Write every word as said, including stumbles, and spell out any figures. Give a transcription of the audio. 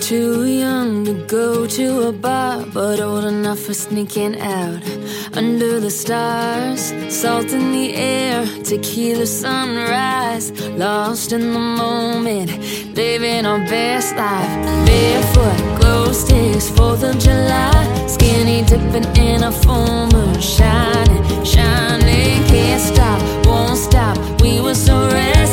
Too young to go to a bar, but old enough for sneaking out. Under the stars, salt in the air, tequila sunrise. Lost in the moment, living our best life. Barefoot, glow sticks, fourth of July. Skinny dipping in a full moon, shining, shining. Can't stop, won't stop, we were so ready.